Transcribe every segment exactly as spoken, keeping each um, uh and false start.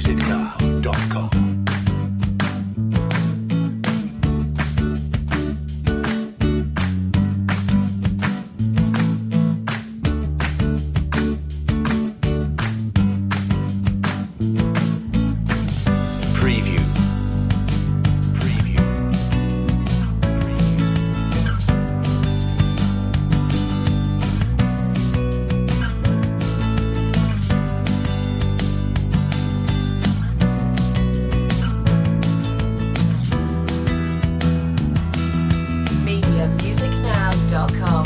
music now dot com. Preview. Preview. media music now dot com.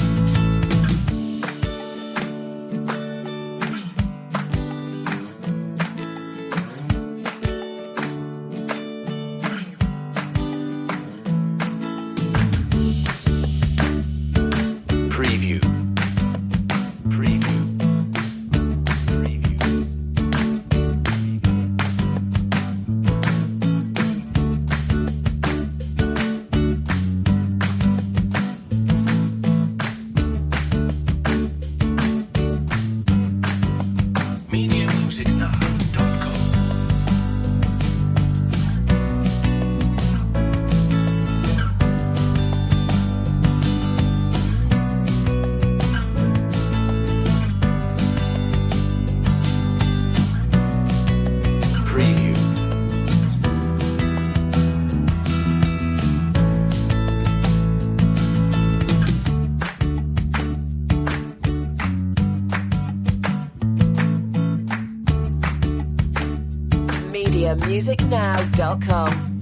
Preview. Preview. Preview. media music now dot com. Preview. media music now dot com.